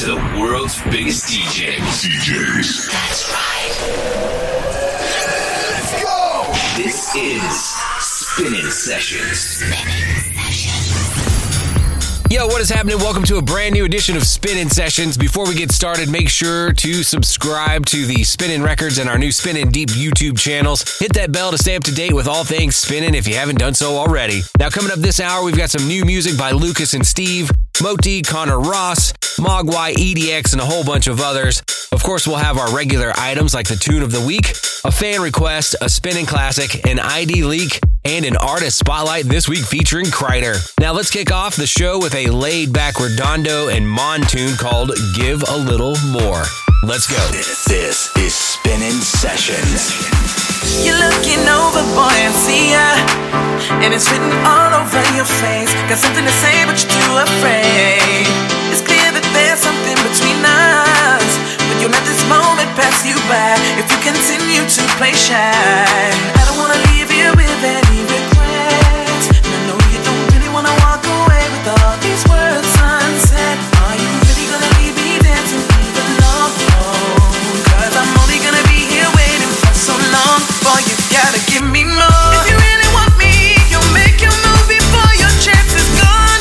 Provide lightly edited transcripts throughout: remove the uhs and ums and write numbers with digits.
the world's biggest DJs. That's right. Let's go! This is Spinning Sessions. Yo, what is happening? Welcome to a brand new edition of Spinnin' Sessions. Before we get started, make sure to subscribe to the Spinnin' Records and our new Spinnin' Deep YouTube channels. Hit that bell to stay up to date with all things spinning if you haven't done so already. Now, coming up this hour, we've got some new music by Lucas and Steve, Moti, Connor Ross, Mogwai, EDX, and a whole bunch of others. Of course, we'll have our regular items like the Tune of the Week, a fan request, a spinning classic, an ID leak, and an artist spotlight this week featuring Kreider. Now let's kick off the show with a laid-back Redondo and Mon tune called Give a Little More. Let's go. This is Spinning Sessions. You're looking over, boy, and see ya, and it's written all over your face. Got something to say, but you're too afraid. It's clear that there's something between us, but you'll let this moment pass you by if you continue to play shy. I don't wanna leave you with any regrets, and I know you don't really wanna walk away with all these words unsaid. Are you really gonna leave me dancing even alone? Cause I'm only gonna be here waiting for so long. Boy, you gotta give me more. If you really want me, you'll make your move before your chance is gone.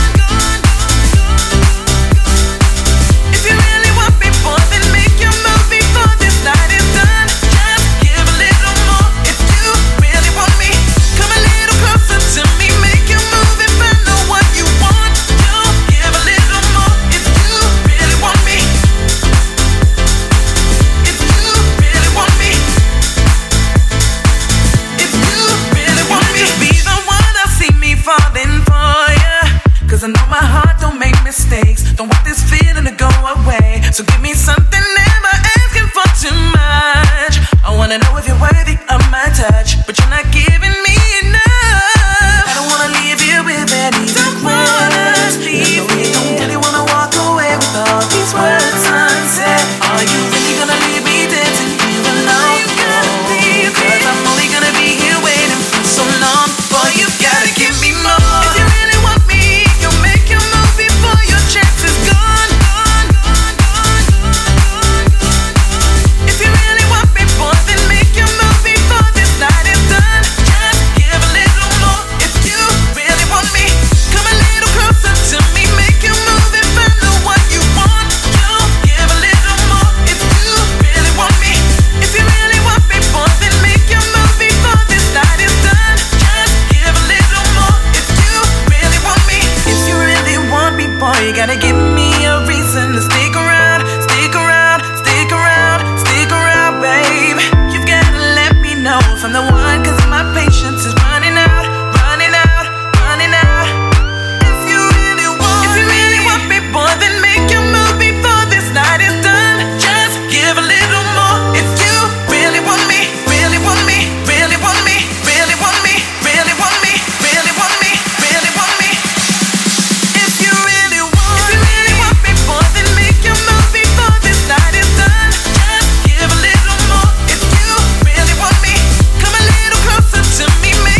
If you really want me, boy, then make your move before this night is done. Just give a little more. If you really want me, come a little closer to me. Make your move if I know what you want. You'll give a little more. If you really want me. If you really want me. If you really want me. Just be the one to see me falling for ya. Cause I know my heart don't make mistakes. Don't want this feeling to go away. So give me something, never asking for too much. I wanna know if you're worthy of my touch, but you're not giving me enough. I don't wanna leave you with any regrets. You don't really wanna walk away with all these words unsaid. Are you really gonna leave me dancing even alone? Cause I'm only gonna be here waiting for so long. Boy, you gotta give me more. If you really want me, you'll make your move before your chance is gone. If you really want me, boy, then make your move before this night is done. Just give a little more. If you really want me, come a little closer to me. Make your move if I know what you want. You'll give a little more. If you really want me. If you really want me, boy, then make your move before this night is done. Just give a little more. If you really want me. If you really want me, boy, you gotta give me a reason to stick around, stick around, stick around, stick around, babe. You've gotta let me know if I'm the one, cause my patience is running out, running out, running out. If you really want me, boy, then make your move before this night is done. Just give a little more. If you really want me, really want me, really want me, really want me, really want me, really want me, really want me. If you really want me, boy, then make your move before this night is done. Just give a little more. If you really want me, come a little closer to me.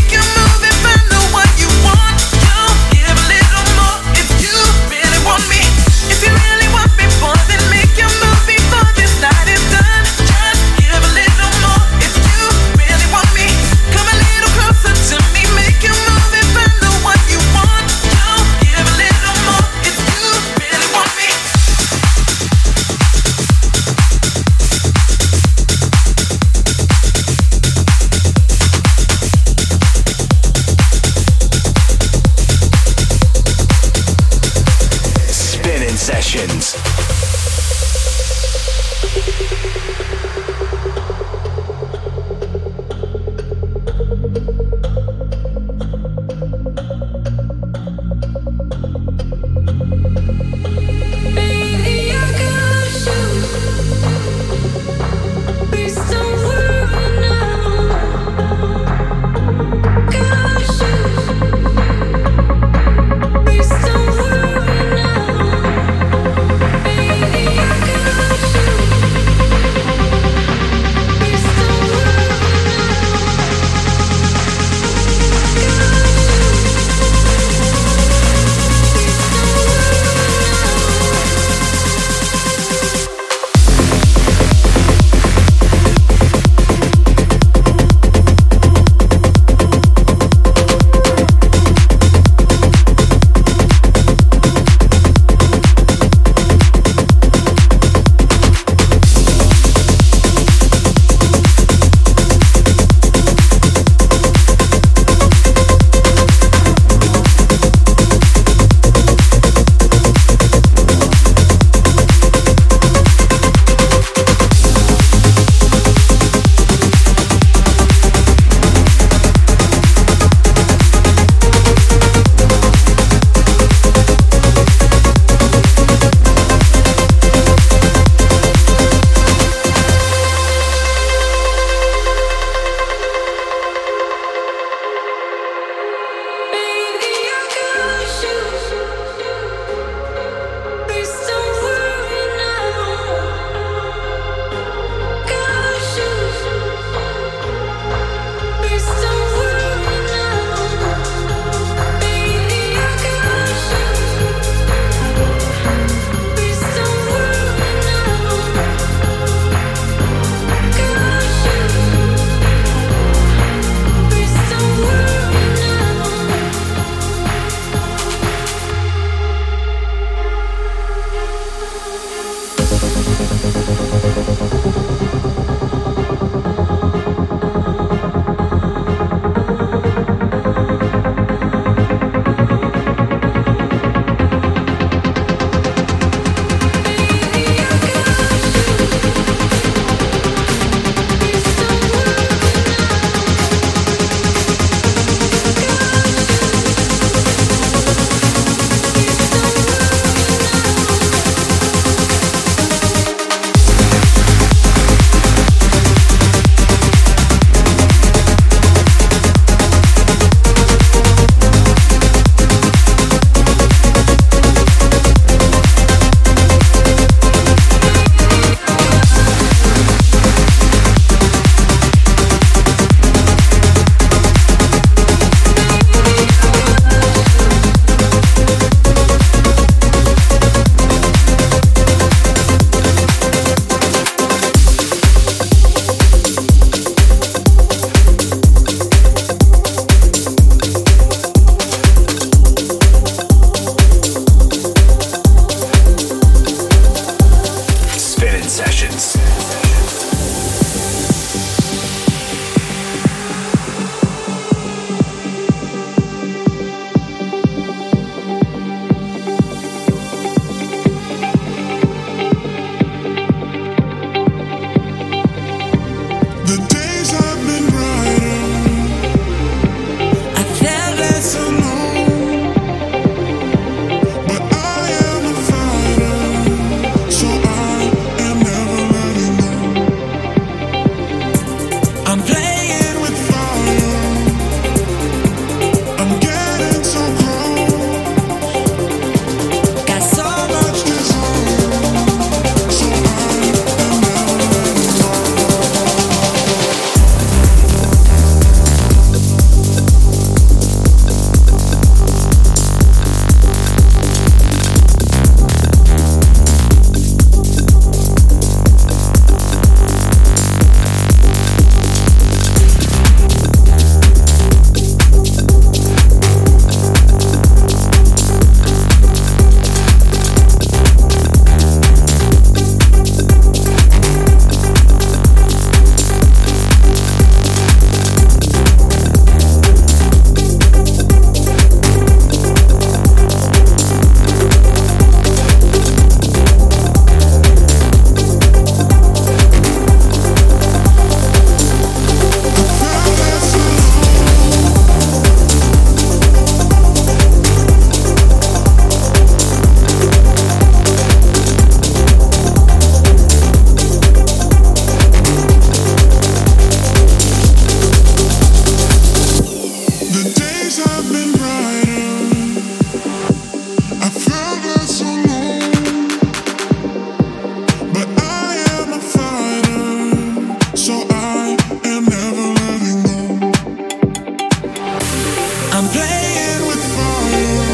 I'm playing with fire.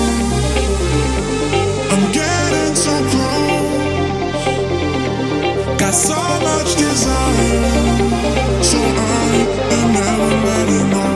I'm getting so close. Got so much desire. So I am never letting go.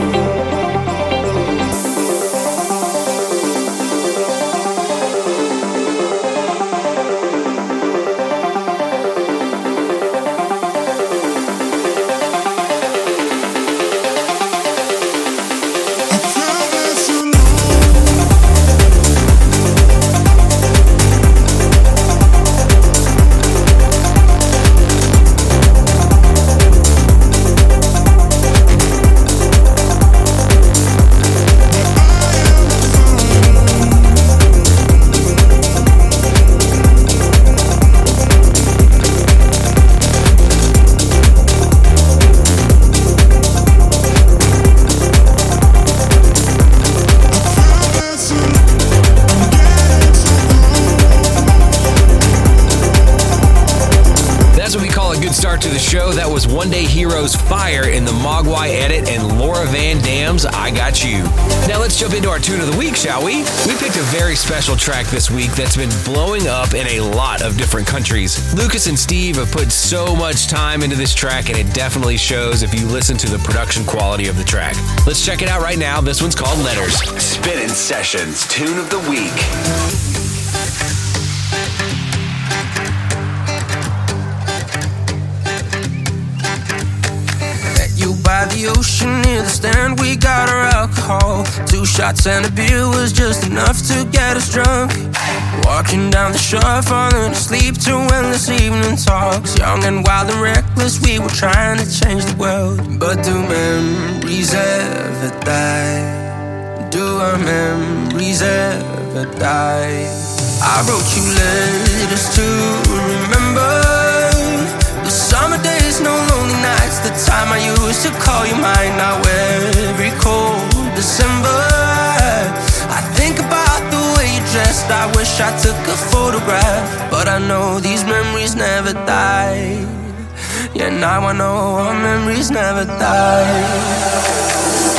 One Day Heroes Fire in the Mogwai edit and Laura Van Dam's I Got You. Now let's jump into our tune of the week, shall we? We picked a very special track this week that's been blowing up in a lot of different countries. Lucas and Steve have put so much time into this track, and it definitely shows if you listen to the production quality of the track. Let's check it out right now. This one's called Letters. Spinnin' Sessions Tune of the Week. By the ocean near the stand, we got our alcohol. 2 shots and a beer was just enough to get us drunk. Walking down the shore, falling asleep to endless evening talks. Young and wild and reckless, we were trying to change the world. But do memories ever die? Do our memories ever die? I wrote you letters to remember the summer days, no lonely nights, the time I used to call you mine. Now every cold December, I think about the way you dressed. I wish I took a photograph, but I know these memories never die. Yeah, now I know our memories never die.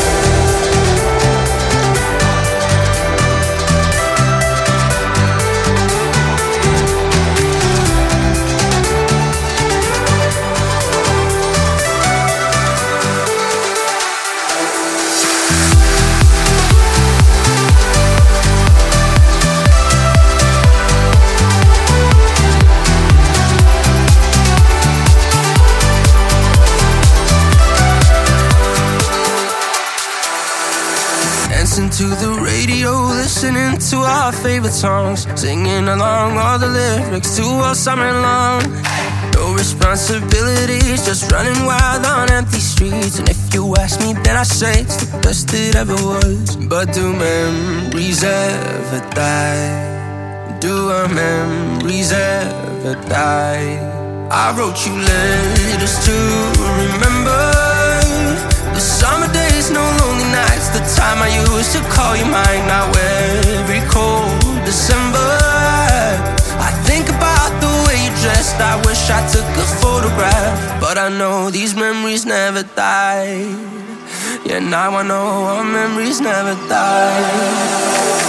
To the radio, listening to our favorite songs, singing along all the lyrics to all summer long. No responsibilities, just running wild on empty streets. And if you ask me, then I say it's the best it ever was. But do memories ever die? Do our memories ever die? I wrote you letters to remember the summer days, no lonely nights, the time I used to call you mine. Now every cold December, I think about the way you dressed. I wish I took a photograph, but I know these memories never die. Yeah, now I know our memories never die.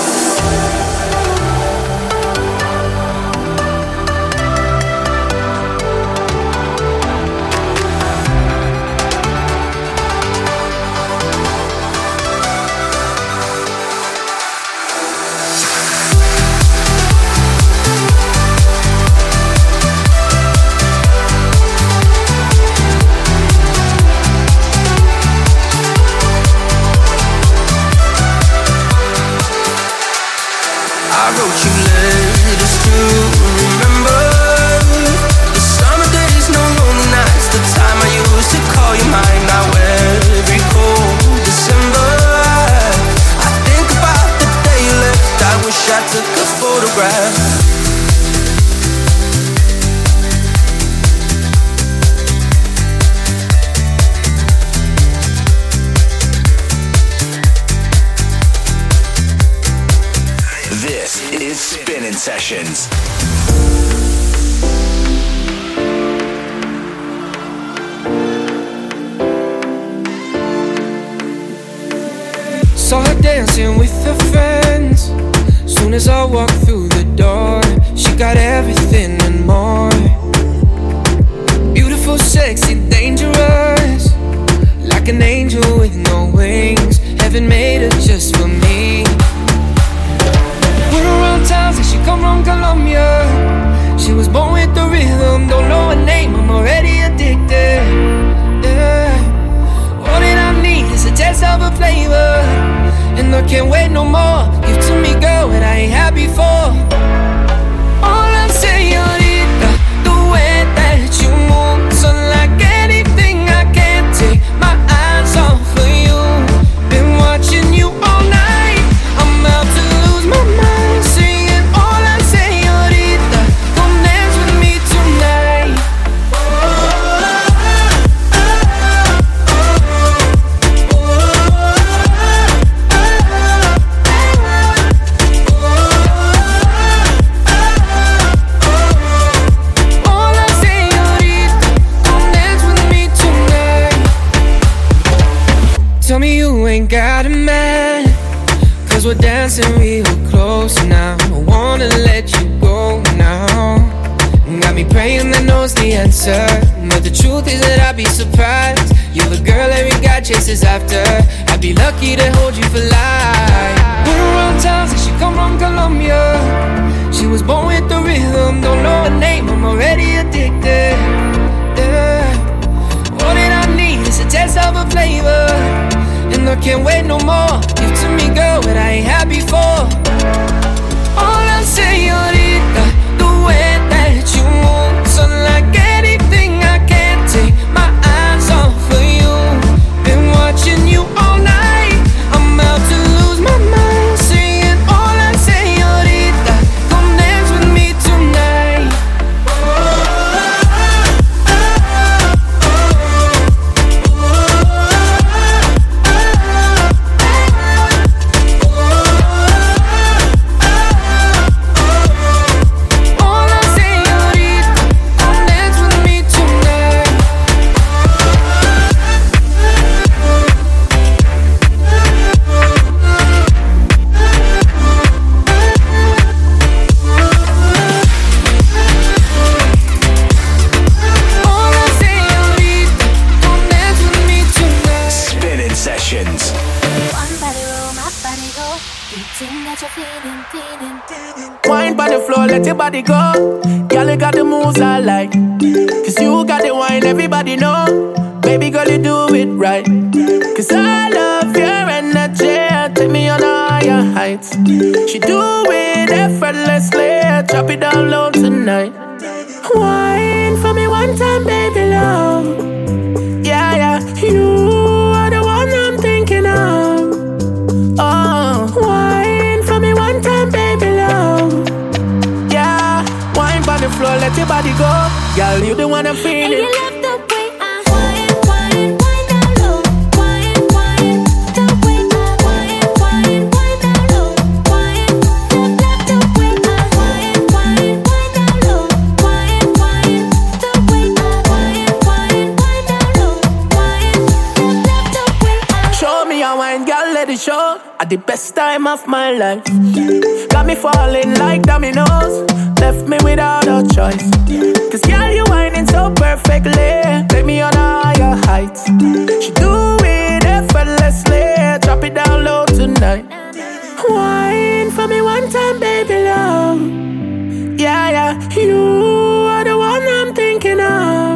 Sessions. Saw her dancing with her friends. Soon as I walked through the door, she got everything and more. Beautiful, sexy, dangerous, like an angel with no wings. Heaven made her just for me. Put her around town, say she come from Colombia. She was born with the rhythm, don't know her name, I'm already addicted. Yeah. All that I need is a taste of her flavor, and I can't wait no more. Give to me, girl, what I ain't had before. All I'm señorita, the way that you move, so like anything I can't take my eyes off of you. Been watching you all night, I'm about to lose my mind. Singing all I'm señorita, come dance with me tonight. Tell me you ain't got a man, 'cause we're dancing real close now. I wanna let you go now. Got me praying that knows the answer, but the truth is that I'd be surprised. You're the girl every guy chases after. I'd be lucky to hold you for life. Put her around town, say she come from Colombia. She was born with the rhythm, don't know her name, I'm already addicted. Yeah. All that I need is a taste of her flavor, and I can't wait no more. Give to me, girl, what I ain't had before. All I'm señorita, the way that you move, so like anything I can't take my eyes off of you. Been watching you all night, I'm about to lose my mind. Singing all I'm señorita, come dance with me tonight. Wine by the floor, let your body go. Girl, you got the moves I like. 'Cause you got the wine, everybody know. Baby girl, you do it right. 'Cause I love your energy, take me on higher heights. She do it effortlessly, drop it down low tonight. Wine for me one time, baby love. Yeah, yeah, you are the one I'm thinking of. Oh, wine for me one time, baby love. Yeah, wine by the floor, let your body go. Girl, you the one I'm feeling. And you love the way I wine down low. Wine, the way I wine down low. Wine, love the way I wine down low. Wine, the way I wine down low. Wine, love the way I. Show me your wine, girl, let it show. At the best time of my life, got me falling like dominoes, left me without a choice. 'Cause girl, you whining so perfectly, take me on higher heights. She do it effortlessly, drop it down low tonight. Wine for me one time, baby love. Yeah, yeah, you are the one I'm thinking of.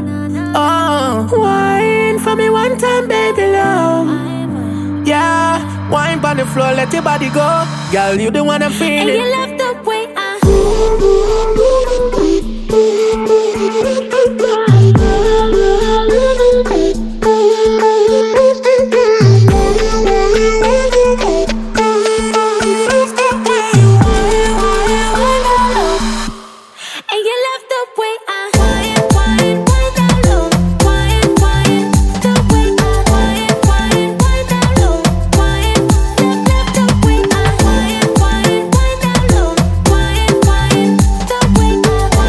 Oh, wine for me one time, baby love. Yeah, wine by the floor, let your body go. Girl, you the one I'm feeling. And you love the way I. And you love the way I wine down low. Wine, the way I wine down low. Wine, love the way I wine down low. Wine, the way I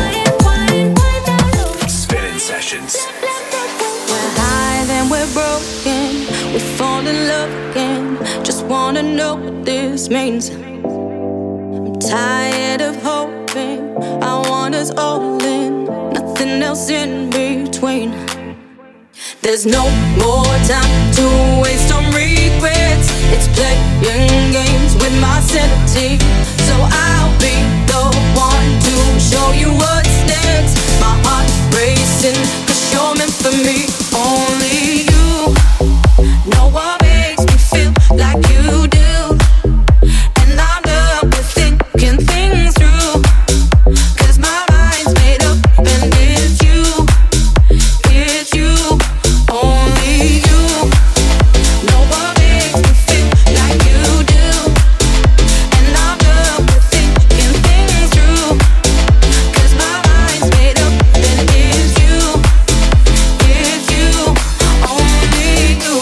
wanna know what this means. I'm tired of hoping. I want us all in, nothing else in between. There's no more time to waste on regrets. It's playing games with my sanity. So I'll be the one to show you what's next. My heart racing, 'cause you're meant for me. Only you know what makes me feel like you do. And I'm done with thinking things through, 'cause my mind's made up and it's you. It's you, only you know what makes me feel like you do. And I'm done with thinking things through, 'cause my mind's made up and it's you. It's you, only you.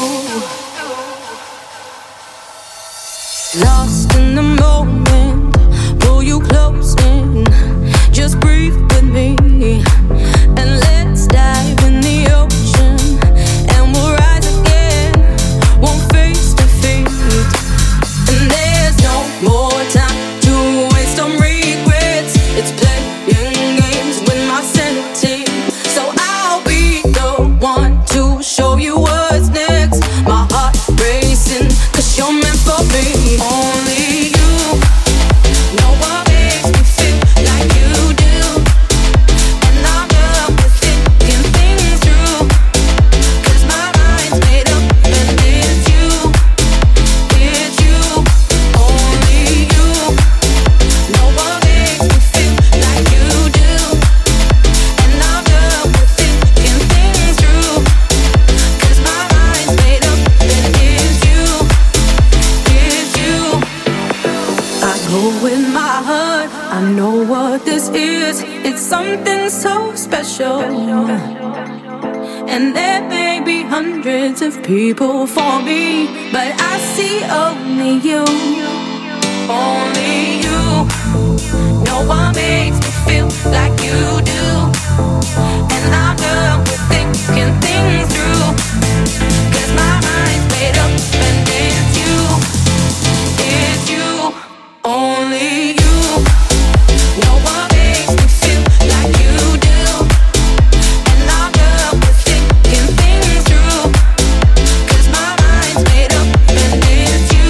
Lost in the moment, pull you close in. Just breathe with me, and let's dive in the ocean, and we'll rise again, one face to feet. And there's no more time to waste on regrets. It's playing games with my sanity. So I'll be the one to show you what's next. My heart racing, 'cause you're meant for me. Only you know what makes me feel like you do. And I'm done with thinking things through, 'cause my mind's made up and it's you. It's you, only you know what makes me feel like you do. And I'm done with thinking things through, 'cause my mind's made up and it's you. It's you. I go with my heart, I know what this is. It's something so special. And there may be hundreds of people for me, but I see only you. Only you know what makes me feel like you do. And I'm done with thinking things through, 'cause my mind's made up and it's you. It's you, only you know what makes me feel like you do. And I'm done with thinking things through, 'cause my mind's made up and it's you.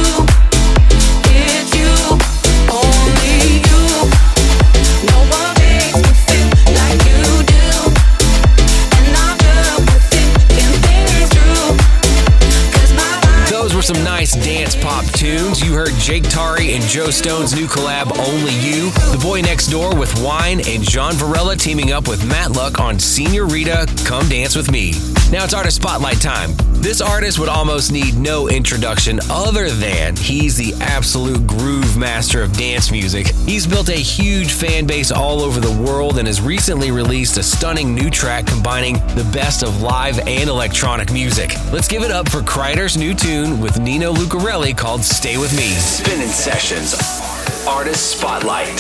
It's you, only you know what makes me feel like you do. And I'm done with thinking things through, 'cause my mind. Those were some nice dance pop tunes. You heard Jake Tari and Joe Stone's new collab, Only You. The Boy Next Door with Wine, and John Varela teaming up with Matt Luck on Senorita, Come Dance With Me. Now it's Artist Spotlight time. This artist would almost need no introduction other than he's the absolute groove master of dance music. He's built a huge fan base all over the world and has recently released a stunning new track combining the best of live and electronic music. Let's give it up for Kreider's new tune with Nino Lucarelli called Stay With Me. Spinning Sessions. Artist Spotlight.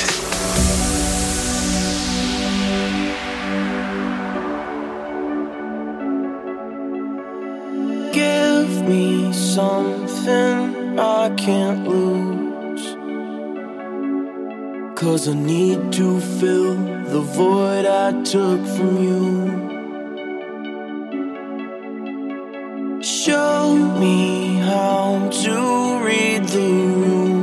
Give me something I can't lose, 'cause I need to fill the void I took from you. Show me how to read the room,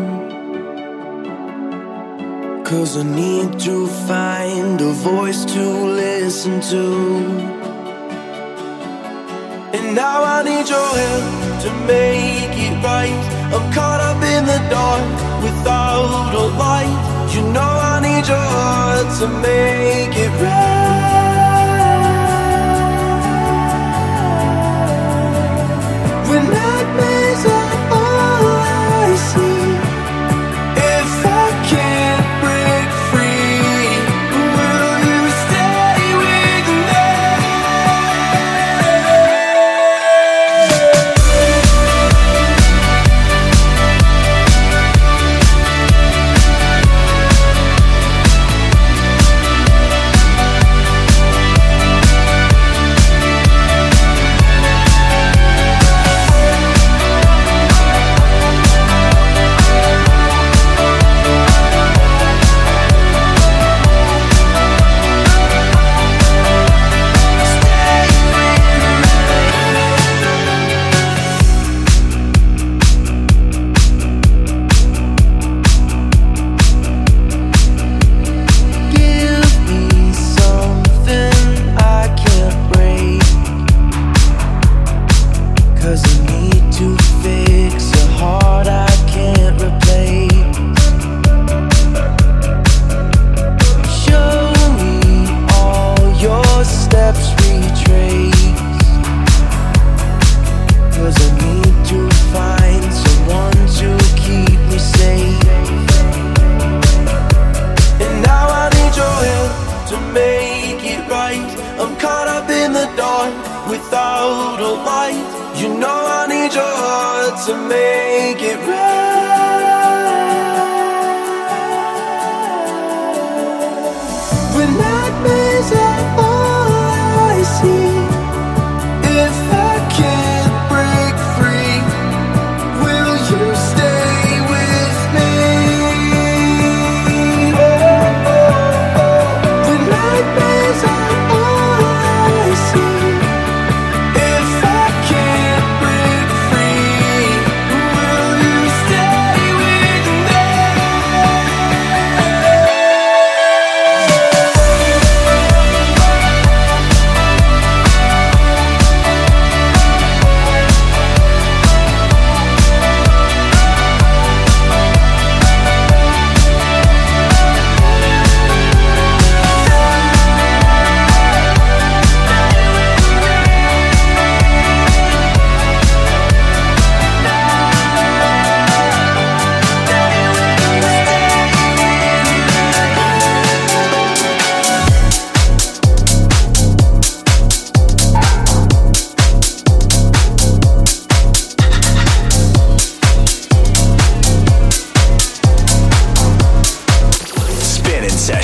'cause I need to find a voice to listen to. And now I need your help to make it right. I'm caught up in the dark without a light. You know I need your heart to make it right. When nightmares are all I see, if I can't break free, will you stay with me?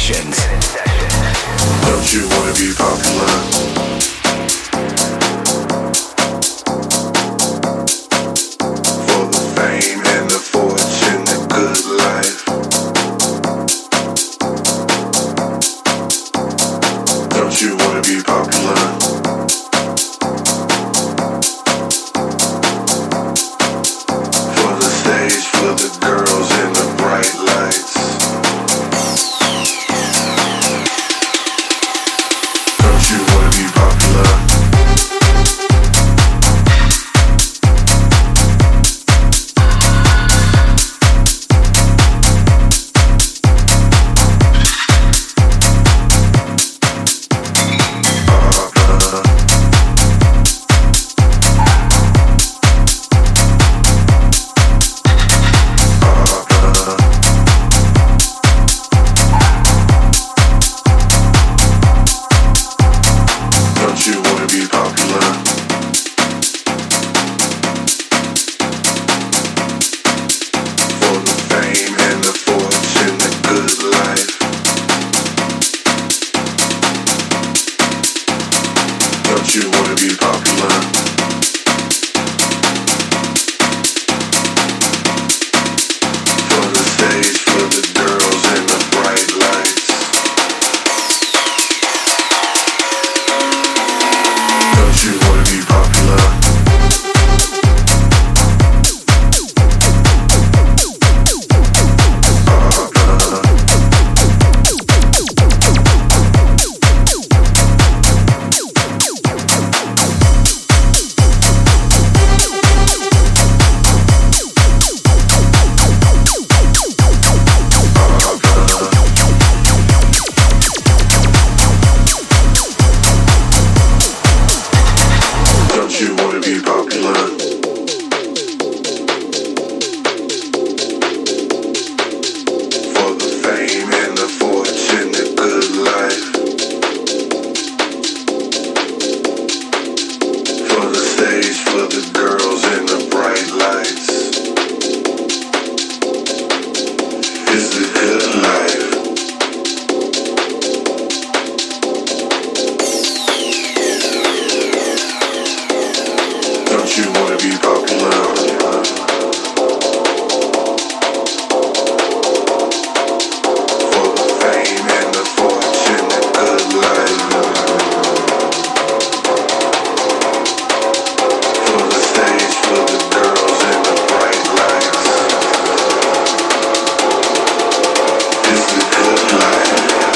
Sessions. Don't you wanna be popular? For the fame and the fortune, the good life. Don't you wanna be popular? For the stage, for the girls and the bright lights. Don't you wanna be popular? Don't you wanna be popular? For the fame and the fortune, the good life. Don't you wanna be popular? For the stage, for the girls and the bright lights. Don't you wanna be popular? Don't you wanna be popular? For the fame and the fortune, the good life. For the stage, for the girls and the bright lights. It's the good life. Don't you wanna be popular? For the fame and the fortune, the good life. For the stage, for the girls and the bright lights. It's the good life.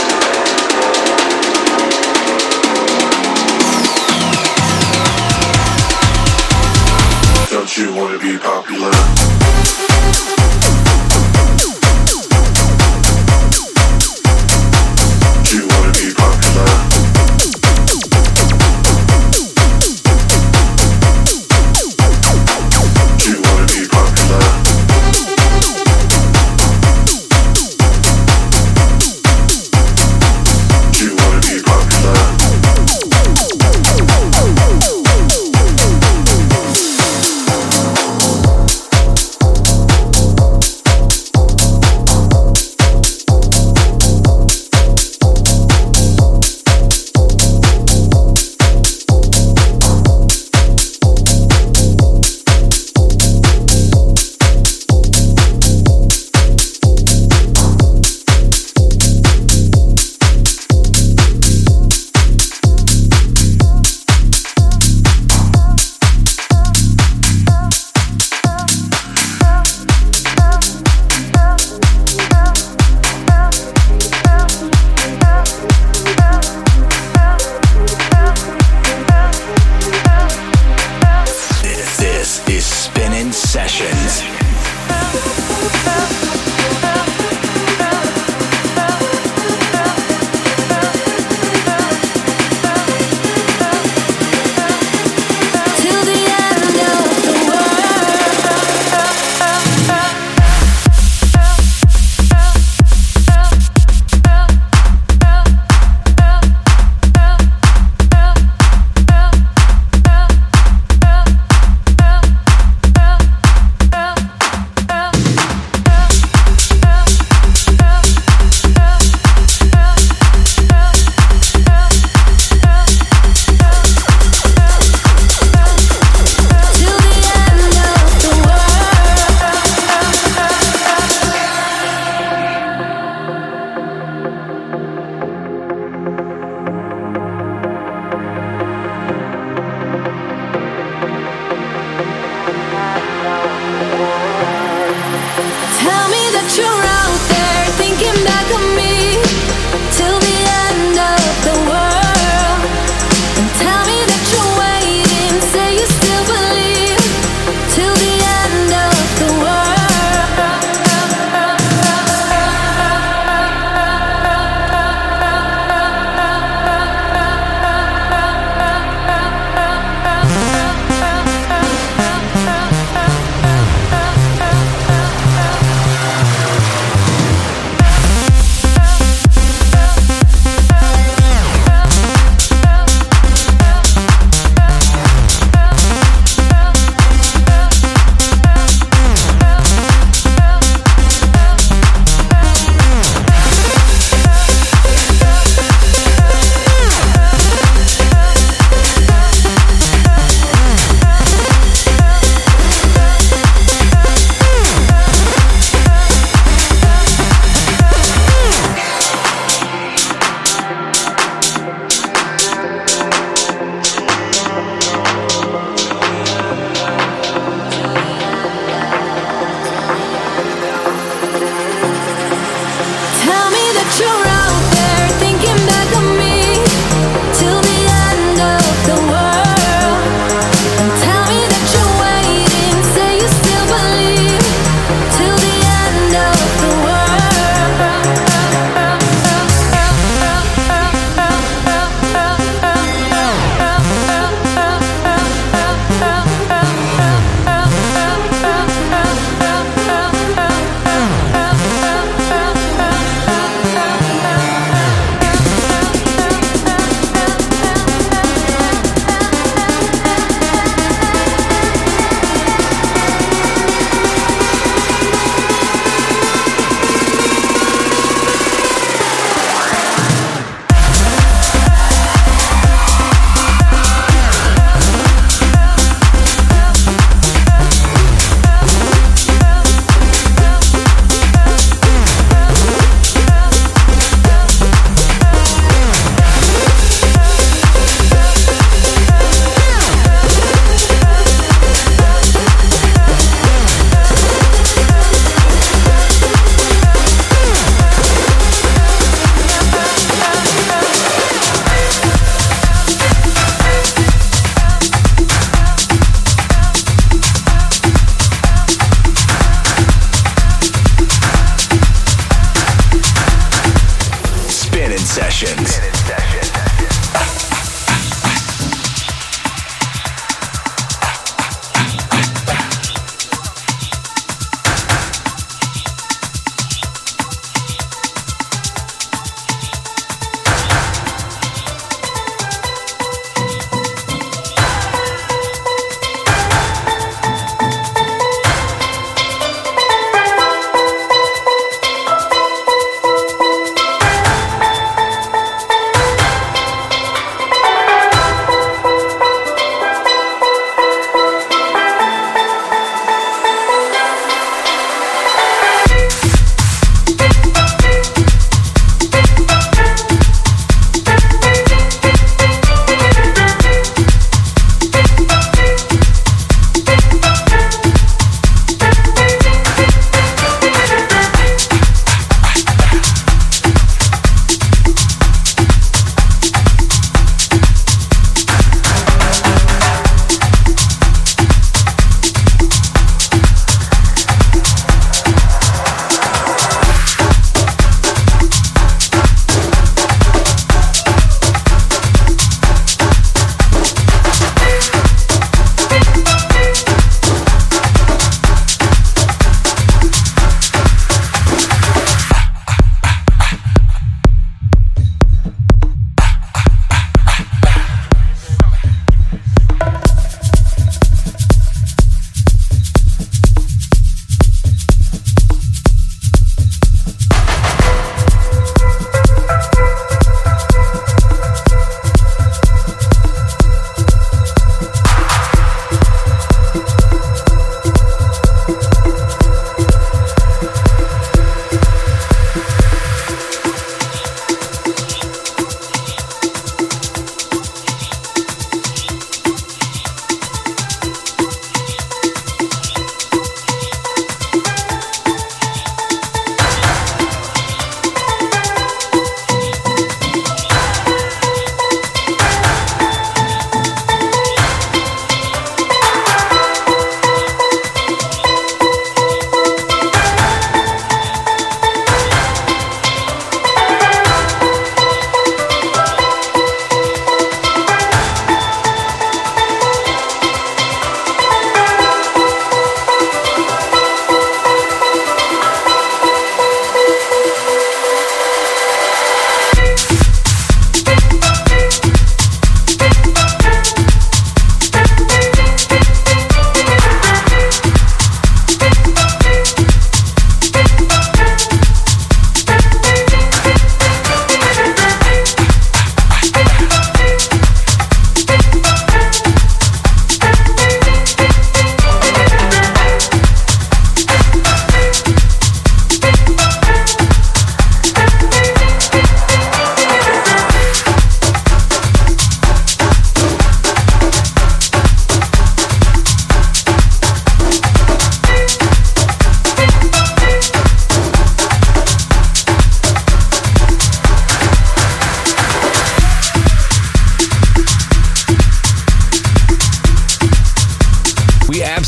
Don't you wanna be popular? Don't you wanna be popular? Don't you wanna be popular? Don't you wanna be popular?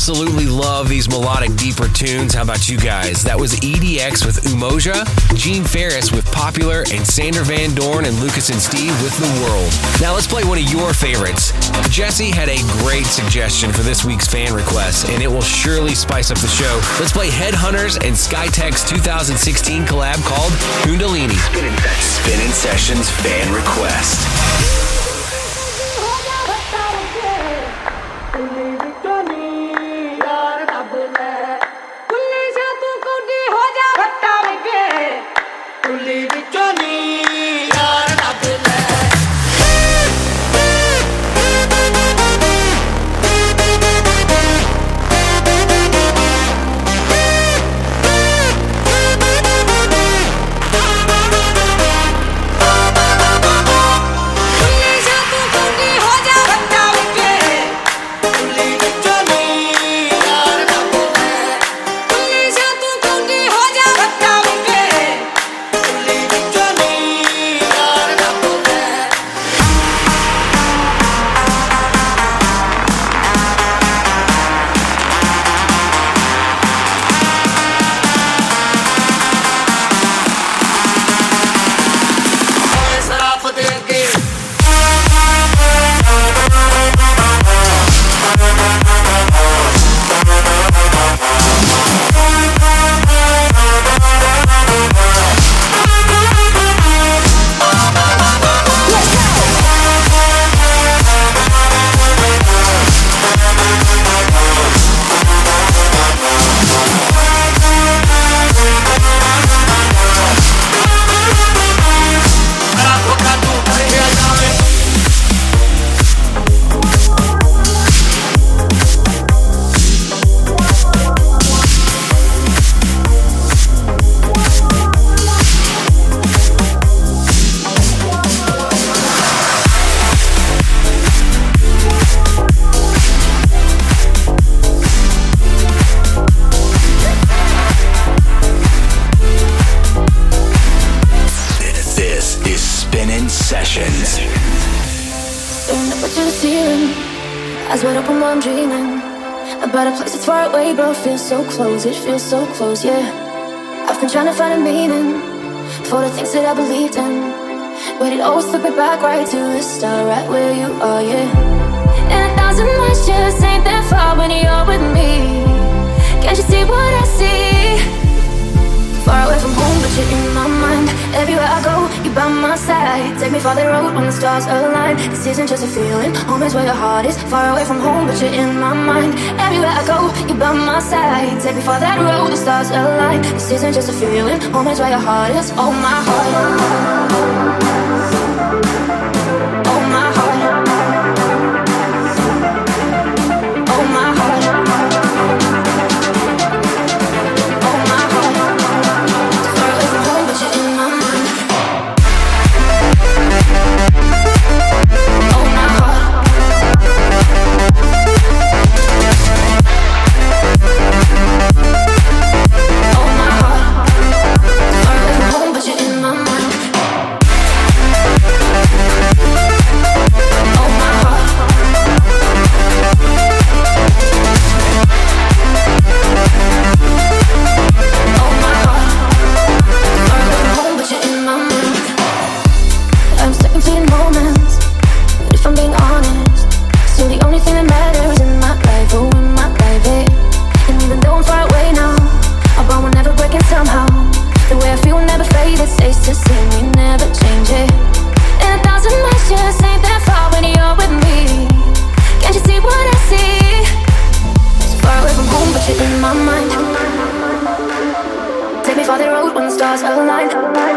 absolutely love these melodic, deeper tunes. How about you guys? That was EDX with Umoja, Gene Ferris with Popular, and Sander Van Dorn and Lucas and Steve with The World. Now let's play one of your favorites. Jesse had a great suggestion for this week's fan request, and it will surely spice up the show. Let's play Headhunters and Skytech's 2016 collab called Kundalini. Spinning Sessions fan request. So close, it feels so close, yeah. I've been trying to find a meaning for the things that I believed in, but it always took me back right to the start, right where you are, yeah. And 1,000 miles just ain't that far when you're with me. Can't you see what I see? Far away from home, but you're in my mind. Everywhere I go, you're by my side. Take me for the road when the stars align. This isn't just a feeling, home is where your heart is. Far away from home, but you're in my mind. Everywhere I go, you're by my side. Take me for that road, the stars align. This isn't just a feeling, home is where your heart is. Oh my heart, oh my heart, oh my heart, oh my heart. Far away from home, but you're in my mind. Oh my heart. Oh my heart. Far away from home, but you're in my mind. Oh my heart. Oh my heart. Far away from home, but you're in my mind. I'm stuck in fleeting moments, but if I'm being honest, still the only thing that matters in my life, oh in my life, yeah. And even though I'm far away now, our bond will never break it somehow. The way I feel will never fade, it stays the same, we never change it. And 1,000 miles just ain't that far when you're with me. Can't you see what I see? So far away from home, but you're in my mind. Take me for the road when the stars align.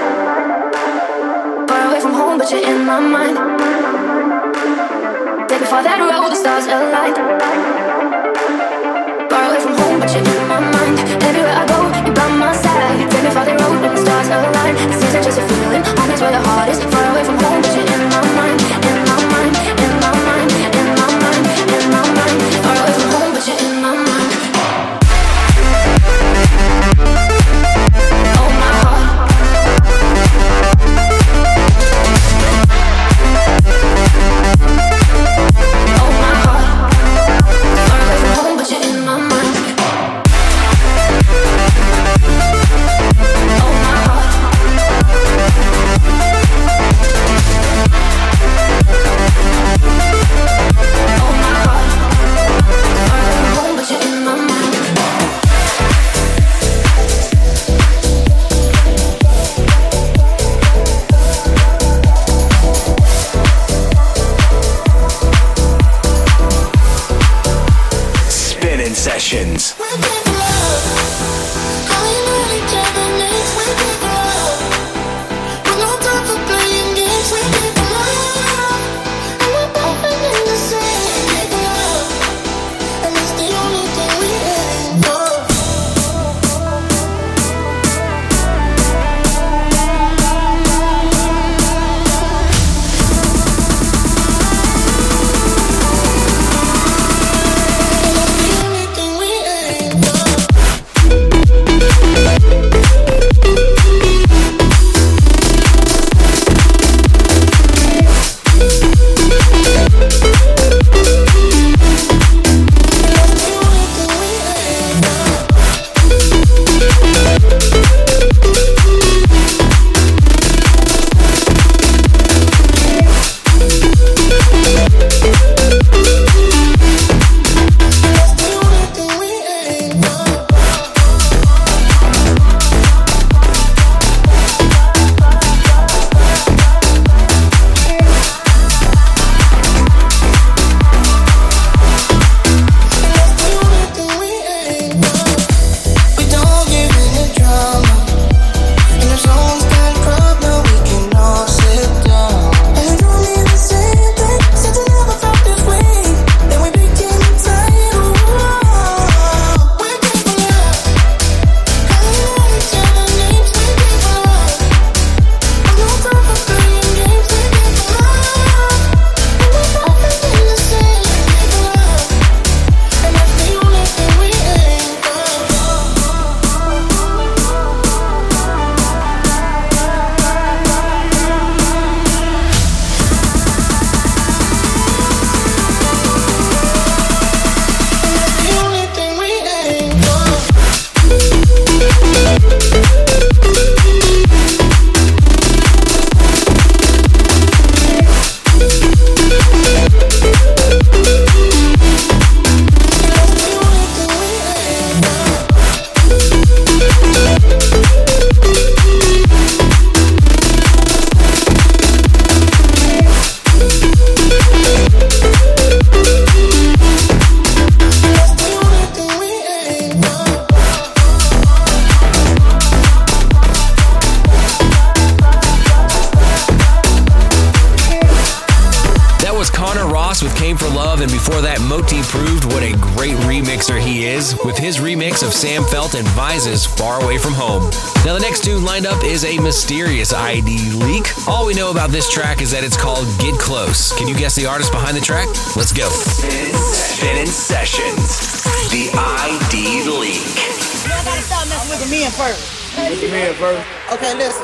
Far away from home, but you're in my mind. Take me for that road, the stars align. Far away from home, but you're in my mind. Everywhere I go, you're by my side. Take me for the road when the stars align. This isn't just a feeling, home is where your heart is. Far away from home, but you're in my mind. In my mind, in my mind, in my mind, in my mind. Far away from home, but you're in my mind. Oh my heart. Oh my heart. Came for Love, and before that, Moti proved what a great remixer he is with his remix of Sam Felt and Vize's Far Away From Home. Now, the next tune lined up is a mysterious ID leak. All we know about this track is that it's called Get Close. Can you guess the artist behind the track? Let's go. Spinning Sessions. The ID leak. Y'all gotta stop messing with the men first. With the men first? Okay, listen.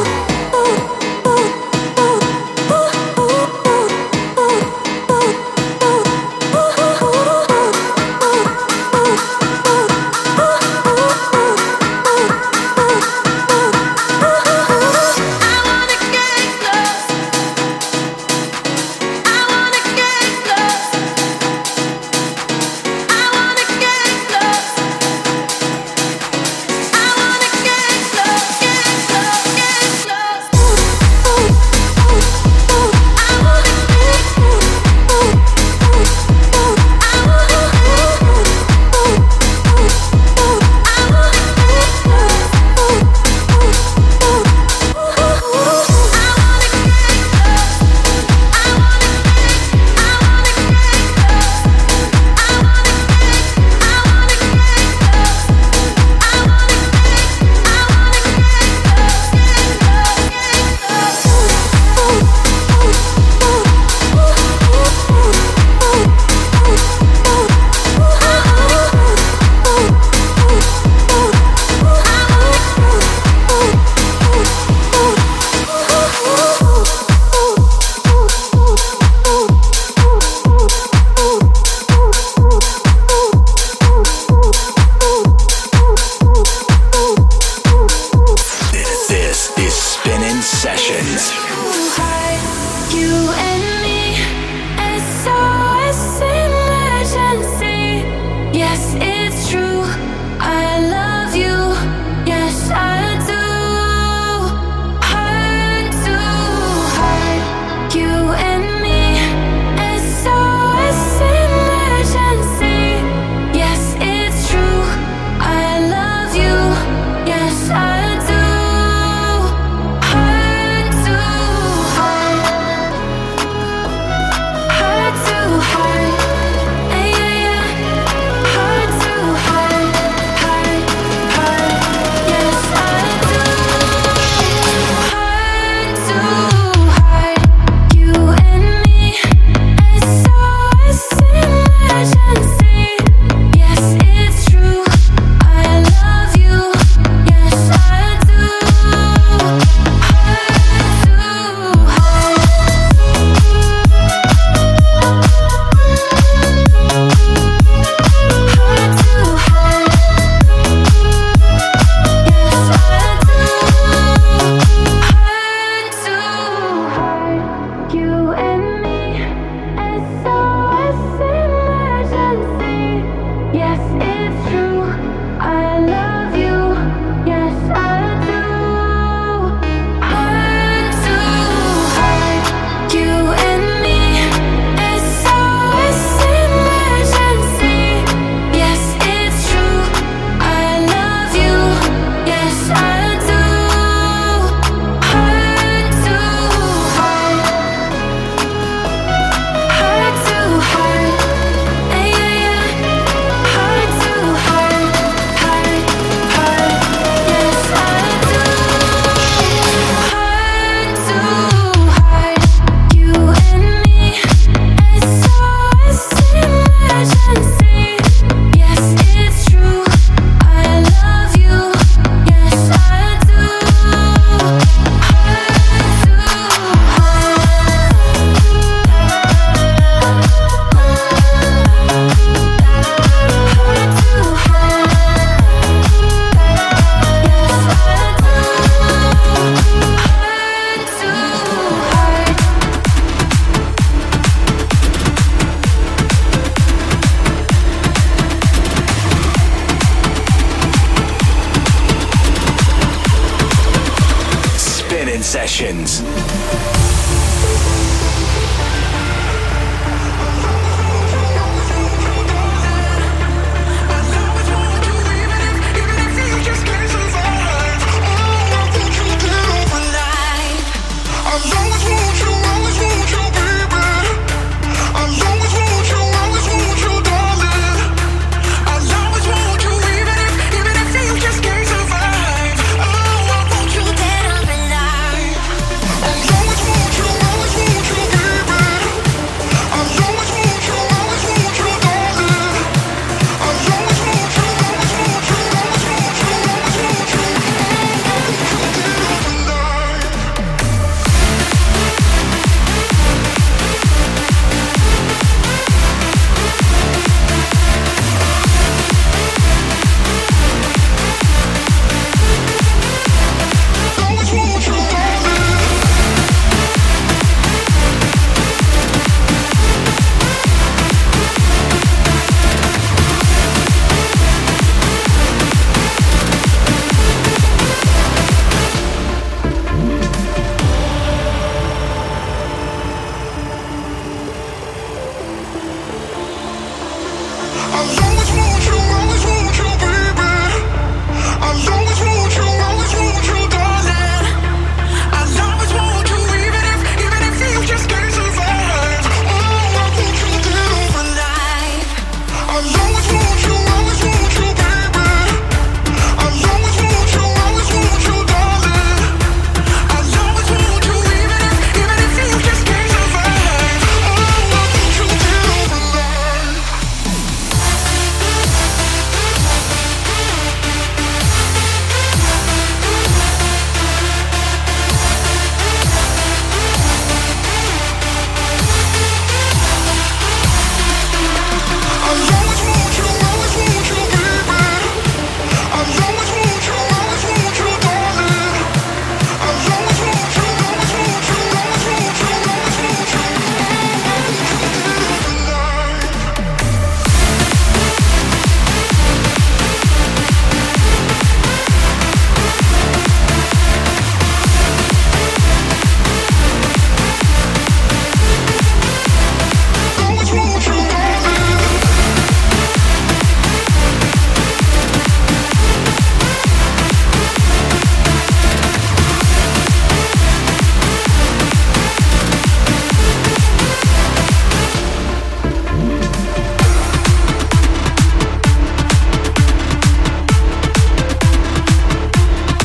Sessions. Always want you, baby. I always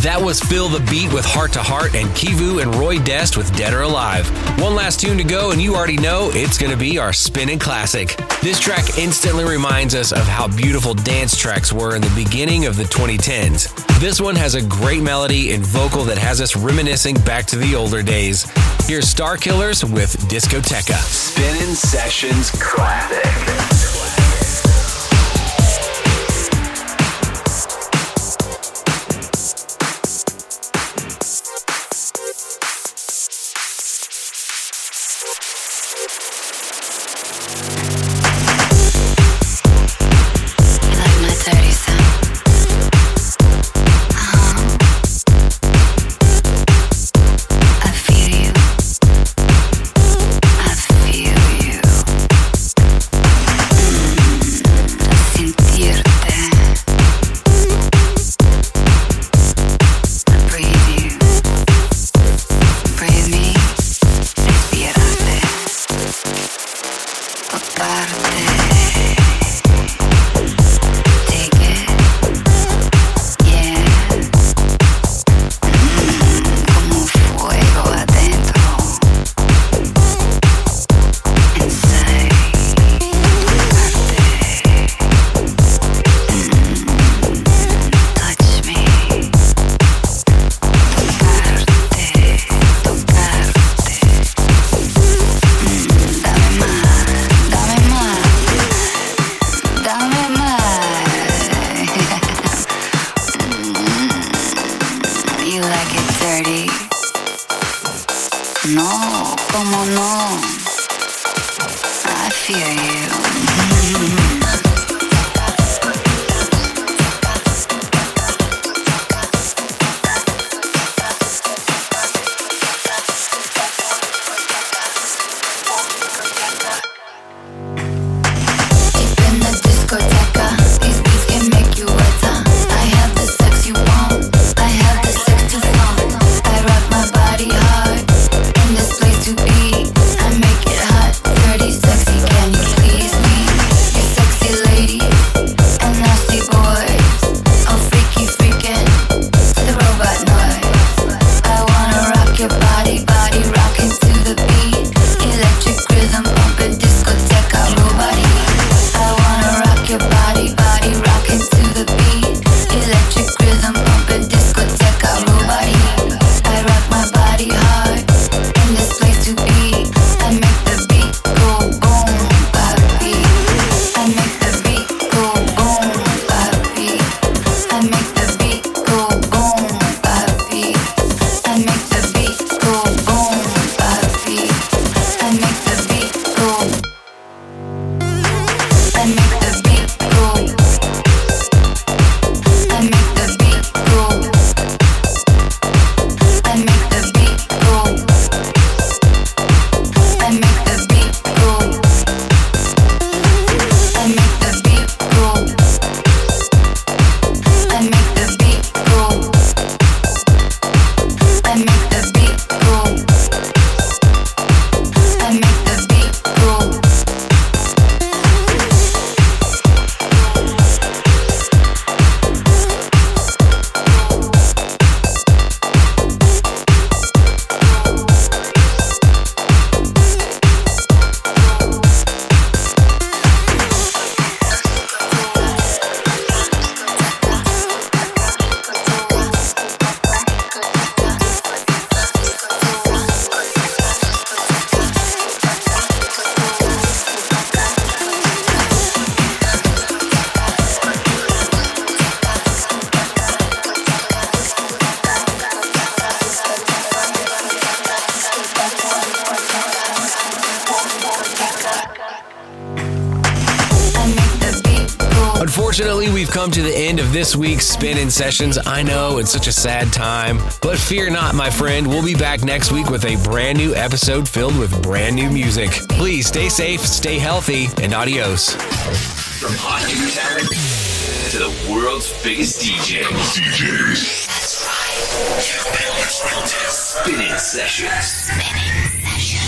That was Feel the Beat with Heart to Heart and Kivu and Roy Dest with Dead or Alive. One last tune to go, and you already know it's going to be our Spinnin' Classic. This track instantly reminds us of how beautiful dance tracks were in the beginning of the 2010s. This one has a great melody and vocal that has us reminiscing back to the older days. Here's Star Killers with Discoteca. Spinnin' Sessions Classic. Unfortunately, we've come to the end of this week's Spinnin' Sessions. I know, it's such a sad time, but fear not, my friend. We'll be back next week with a brand new episode filled with brand new music. Please stay safe, stay healthy, and adios. From hot new talent to the world's biggest DJs. That's right. Spinnin' Sessions. Spinnin' Sessions.